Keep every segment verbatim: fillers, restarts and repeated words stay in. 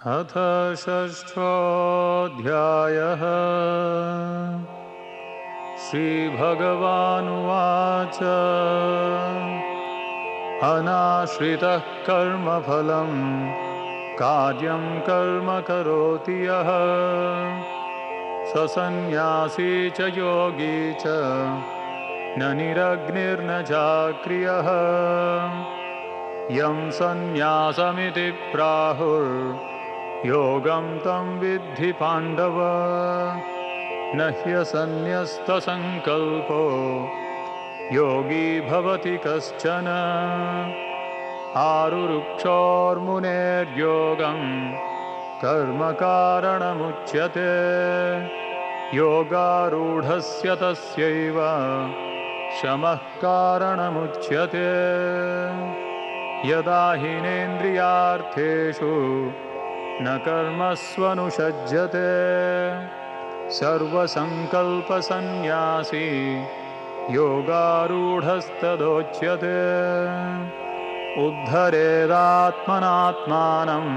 अथ षष्ठोऽध्यायः। श्रीभगवानुवाच अनाश्रितः कर्मफलं कार्यं कर्म करोति यः स सन्न्यासी च योगी च न निरग्निर्न चाक्रियः यं सन्न्यासमिति प्राहुर्योगं तं विद्धि पाण्डव न ह्यसन्न्यस्तसङ्कल्पो योगी भवति कश्चन आरुरुक्षोर्मुनेर्योगं कर्मकारणमुच्यते योगारूढस्य तस्यैव शमः कारणमुच्यते यदा हीनेन्द्रियार्थेषु न कर्मस्वनुषज्यते सर्वसङ्कल्पसन्न्यासी योगारूढस्तदोच्यते उद्धरेदात्मनात्मानं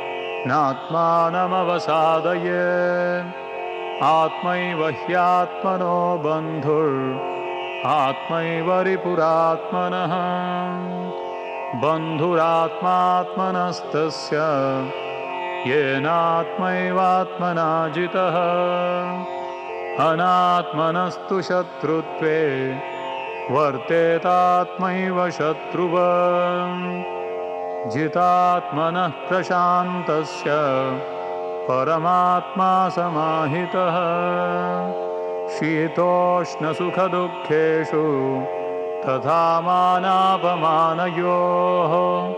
नात्मानमवसादये आत्मैव ह्यात्मनो बन्धुर् आत्मैव रिपुरात्मनः बन्धुरात्मात्मनस्तस्य येनात्मैवात्मना जितः अनात्मनस्तु शत्रुत्वे वर्तेतात्मैव शत्रुवत् जितात्मनः प्रशान्तस्य परमात्मा समाहितः शीतोष्णसुखदुःखेषु तथा मानापमानयोः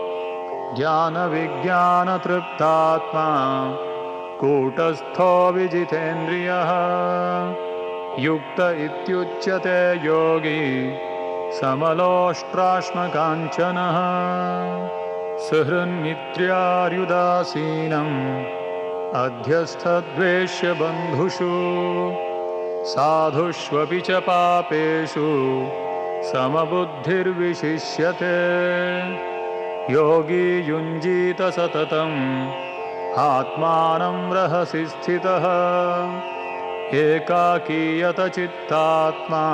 ज्ञानविज्ञानतृप्तात्मा कूटस्थो विजितेन्द्रियः युक्त इत्युच्यते योगी समलोष्ट्राश्मकाञ्चनः सुहृन्मित्र्यार्युदासीनम् अध्यस्थद्वेष्य बन्धुषु साधुष्वपि च पापेषु समबुद्धिर्विशिष्यते योगी युञ्जीत सततम् आत्मानं रहसि स्थितः एकाकीयत चित्तात्मा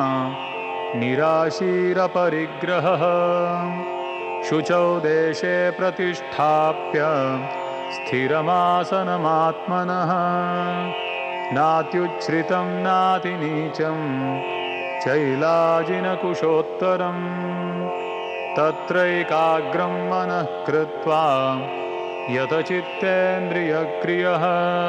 निराशीरपरिग्रहः शुचौ देशे प्रतिष्ठाप्य स्थिरमासनमात्मनः नात्युच्छ्रितं नातिनीचं चैलाजिनकुशोत्तरम् तत्रैकाग्रं मनः कृत्वा यतचित्तेन्द्रियक्रियः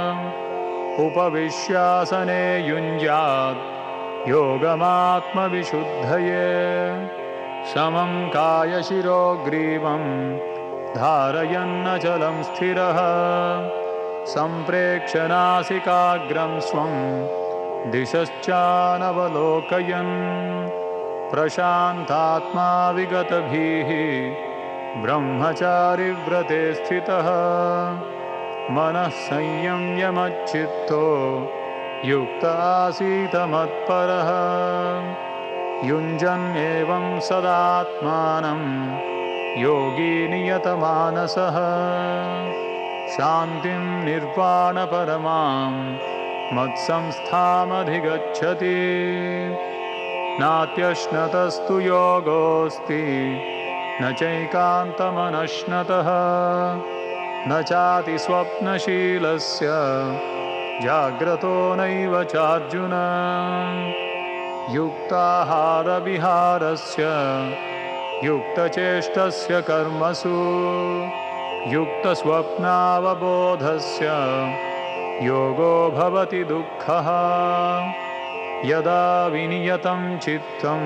उपविश्यासने युञ्ज्यात् योगमात्मविशुद्धये समं कायशिरो ग्रीवं धारयन्नचलं स्थिरः सम्प्रेक्ष्य स्वं दिशश्चानवलोकयन् प्रशान्तात्मा विगतभीः ब्रह्मचारिव्रते स्थितः मनः संयम्य मच्चित्तो युक्त आसीत मत्परः युञ्जन्नेवं सदात्मानं योगी नियतमानसः शान्तिं निर्वाणपरमां मत्संस्थामधिगच्छति नात्यश्नतस्तु योगोऽस्ति न चैकान्तमनश्नतः न चातिस्वप्नशीलस्य जाग्रतो नैव चार्जुन युक्ताहारविहारस्य युक्तचेष्टस्य कर्मसु युक्तस्वप्नावबोधस्य योगो भवति दुःखः यदा विनियतं चित्तम्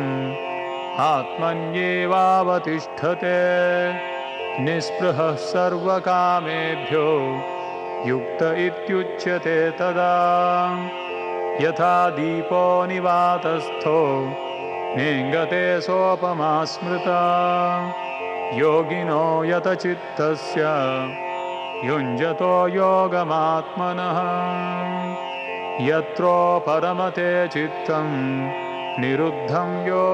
आत्मन्येवावतिष्ठते निःस्पृहः सर्वकामेभ्यो युक्त इत्युच्यते तदा यथा दीपो निवातस्थो नेङ्गते सोपमा स्मृता योगिनो यतचित्तस्य युञ्जतो योगमात्मनः यत्रो परमते चित्तं निरुद्धं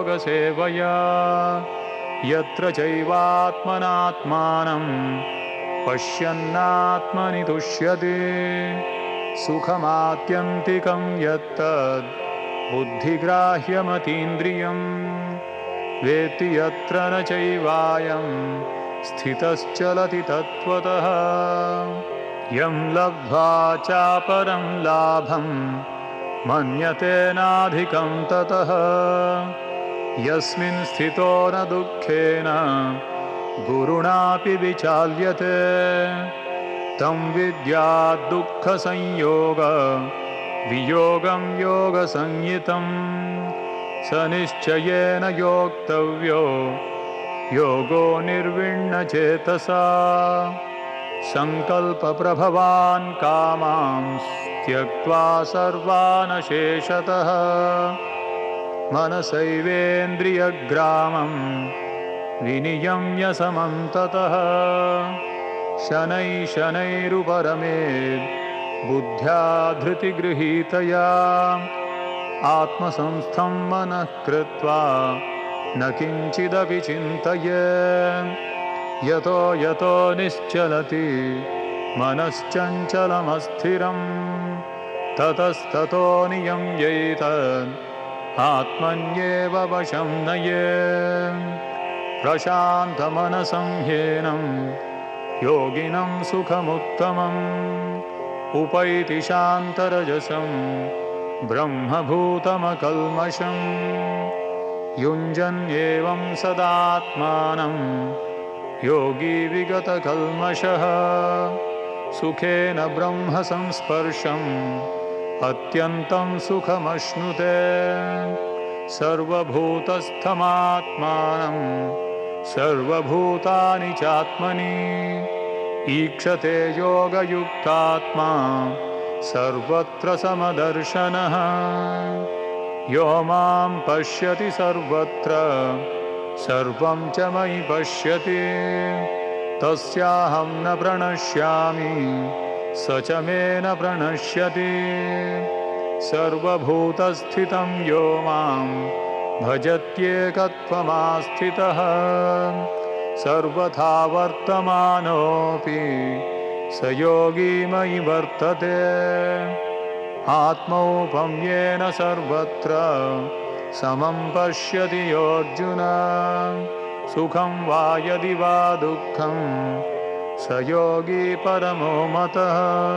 योगसेवया यत्र चैवात्मनात्मानं पश्यन्नात्मनि तुष्यति सुखमात्यन्तिकं यत्तद् बुद्धिग्राह्यमतीन्द्रियं वेत्ति यत्र न चैवायं स्थितश्चलति तत्त्वतः यं लब्ध्वा चापरं लाभं मन्यते नाधिकं ततः यस्मिन् स्थितो न दुःखेन गुरुणापि विचाल्यते तं विद्यात् दुःखसंयोग वियोगं योगसंज्ञितं स निश्चयेन योक्तव्यो योगो निर्विण्णचेतसा संकल्पप्रभवान् कामांस् त्यक्त्वा सर्वान् शेषतः मनसैवेन्द्रियग्रामं विनियम्य समन्ततः शनैः शनैरुपरमेत् बुद्ध्या धृतिगृहीतया आत्मसंस्थं मनः कृत्वा न किञ्चिदपि चिन्तयेत् यतो यतो निश्चलति मनश्चञ्चलमस्थिरं ततस्ततो नियम्यैतद् आत्मन्येव वशं नयेत् प्रशान्तमनसं ह्येनं योगिनं सुखमुत्तमम् उपैति शान्तरजसं ब्रह्मभूतमकल्मषम् युञ्जन्येवं सदात्मानं योगी विगतकल्मषः सुखेन ब्रह्मसंस्पर्शम् अत्यन्तं सुखमश्नुते सर्वभूतस्थमात्मानं सर्वभूतानि चात्मनि ईक्षते योगयुक्तात्मा सर्वत्र समदर्शनः यो मां पश्यति सर्वत्र सर्वं च मयि पश्यति तस्याहं न प्रणश्यामि स च मे न प्रणश्यति सर्वभूतस्थितं यो मां भजत्येकत्वमास्थितः सर्वथा वर्तमानोऽपि स योगी मयि वर्तते आत्मौपम्येन सर्वत्र समं पश्यति योऽर्जुन सुखं वा यदि वा दुःखं स योगी परमो मतः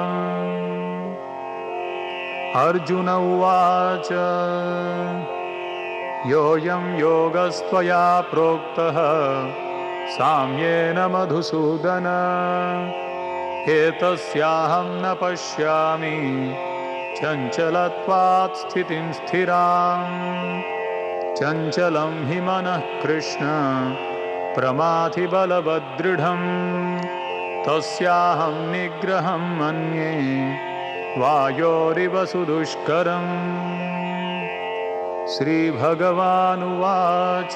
अर्जुन उवाच योऽयं योगस्त्वया प्रोक्तः साम्येन मधुसूदन एतस्याहं न पश्यामि चञ्चलत्वात् स्थितिं स्थिरां चञ्चलं हि मनः कृष्ण प्रमाथि बलवदृढं तस्याहं निग्रहं मन्ये वायोरिव सुदुष्करम् श्रीभगवानुवाच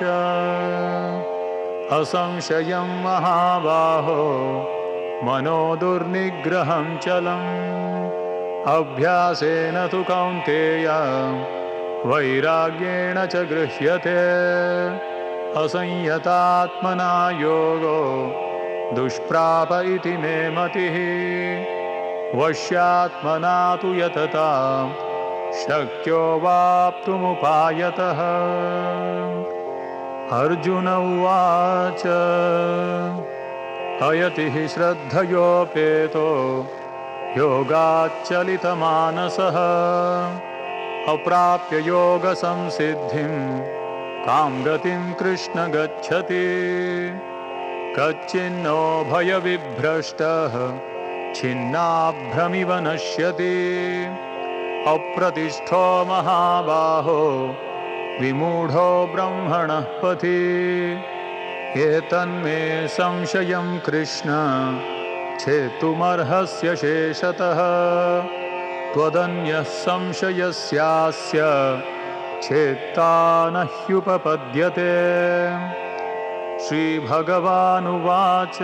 असंशयं महाबाहो मनो दुर्निग्रहं चलम् अभ्यासेन तु कौन्तेय वैराग्येण च गृह्यते असंयतात्मना योगो दुष्प्राप इति मे मतिः वश्यात्मना तु यतता शक्यो वाप्तुमुपायतः अर्जुन उवाच अयति हि श्रद्धयोपेतो योगाच्चलितमानसः अप्राप्य योगसंसिद्धिं कां गतिं कृष्ण गच्छति कच्चिन्नो भयविभ्रष्टः छिन्नाभ्रमिव नश्यति अप्रतिष्ठो महाबाहो विमूढो ब्रह्मणः पथि एतन्मे संशयं कृष्ण छेतुमर्हस्य शेषतः त्वदन्यः संशयस्यास्य छेत्ता न ह्युपपद्यते श्रीभगवानुवाच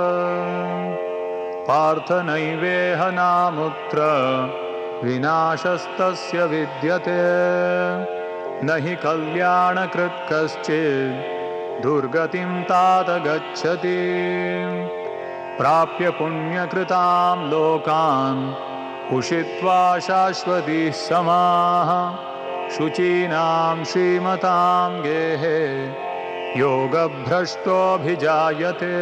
पार्थ नैवेह नामुत्र विनाशस्तस्य विद्यते न हि कल्याणकृत् कश्चित् दुर्गतिं तात गच्छति प्राप्य पुण्यकृतां लोकान् उषित्वा शाश्वतीः समाः शुचीनां श्रीमतां गेहे योगभ्रष्टोऽभिजायते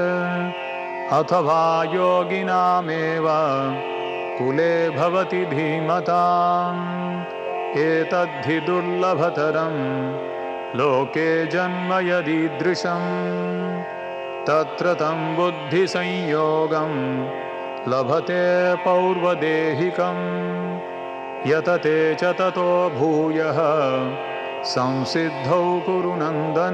अथवा योगिनामेव कुले भवति धीमताम् एतद्धि दुर्लभतरं लोके जन्म यदीदृशं तत्र तं बुद्धिसंयोगं लभते पौर्वदेहिकं यतते च ततो भूयः संसिद्धौ कुरु नन्दन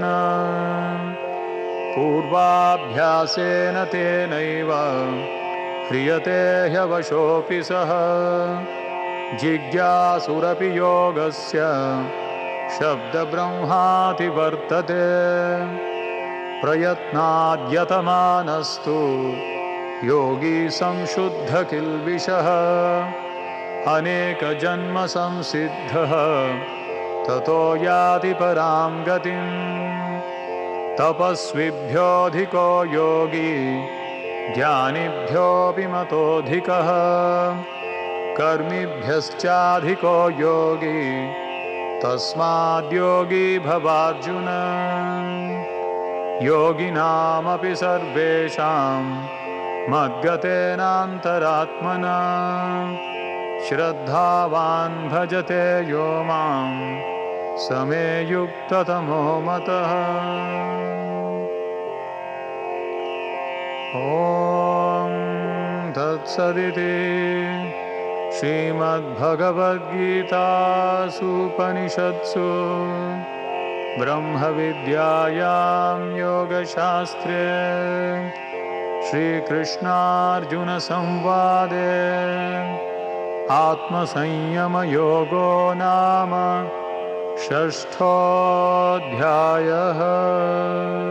पूर्वाभ्यासेन तेनैव ह्रियते ह्यवशोऽपि सः जिज्ञासुरपि योगस्य शब्दब्रह्माति वर्तते प्रयत्नाद्यतमानस्तु योगी संशुद्धकिल्बिषः अनेकजन्मसंसिद्धः ततो याति परां गतिम् तपस्विभ्योऽधिको योगी ज्ञानिभ्योऽपि मतोऽधिकः कर्मिभ्यश्चाधिको योगी तस्माद्योगी भवार्जुन योगिनामपि सर्वेषां मद्गतेनान्तरात्मना श्रद्धावान् भजते यो मां समे युक्ततमो मतः ॐ तत्सदिति श्रीमद्भगवद्गीतासूपनिषत्सु ब्रह्मविद्यायां योगशास्त्रे श्रीकृष्णार्जुनसंवादे आत्मसंयमयोगो नाम षष्ठोऽध्यायः।